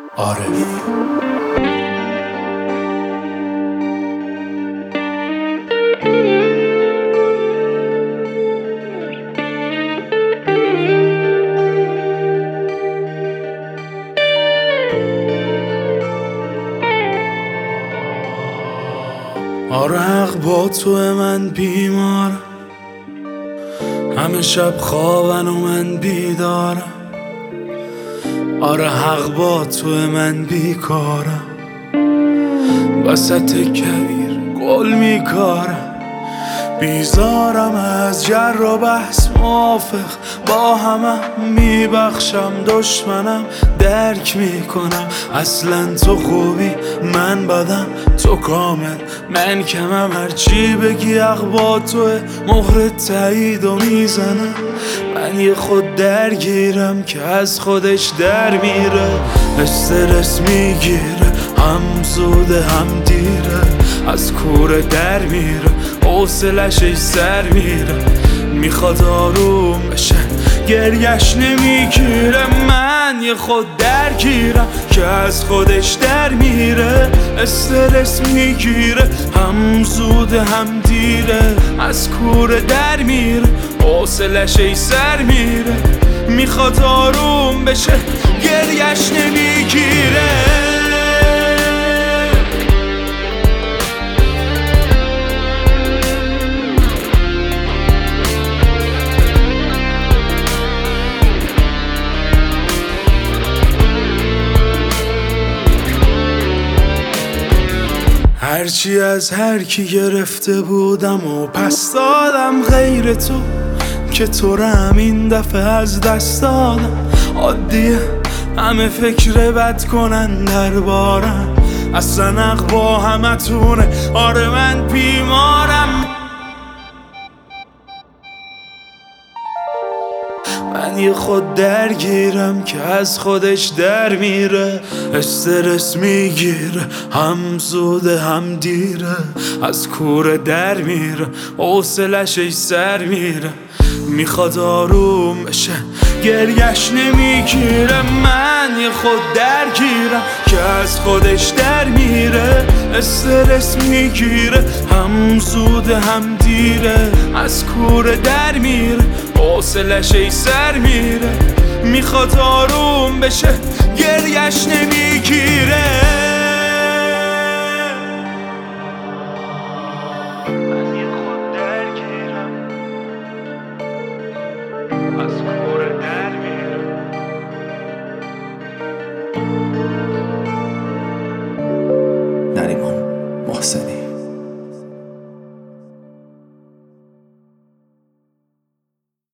عارف. آره حق با تو من بیمارم، همه شب خوابن و من بیدارم. آره حق با تو من بیکارم، وسط کویر گل میکارم. بیزارم از جر و بحث، موافق با همه میبخشم. دشمنم درک میکنم، اصلا تو خوبی من بدم، تو کامل من کمم. هرچی بگی حق با توه، مهر تایید و میزنم. من یه خود درگیرم که از خودش در میره. استرس میگیره، هم زوده هم دیره. از کوره در میره، حوصلش سر میره. میخواد آروم بشه، گریش نمیگیره. من یه خود درگیرم که از خودش در میره. استرس میگیره، هم زوده هم دیره. از کوره در میره، حوصلش سر میره. میخواد آروم بشه، گریش نمیگیره. هرچی از هر کی گرفته بودم و پس دادم غیر تو، که تو رو همین دفعه از دست دادم. عادیه همه فکر بد کنن دربارم، اصلا حق با همه تونه. آره من بیمارم، من یه خود درگیرم که از خودش در میره. استرس میگیره، هم زوده هم دیره. از کوره در میره، حوصلش سر میره. میخواد آروم بشه، گریش نمیگیره. من یه خود درگیرم که از خودش در میره. استرس میگیره، هم زوده هم دیره. از کوره در میره، حوصلش سر میره. میخواد آروم بشه، گریش نمیگیره. من یه خود درگیرم، از کوره در میره. نریمان محسنی.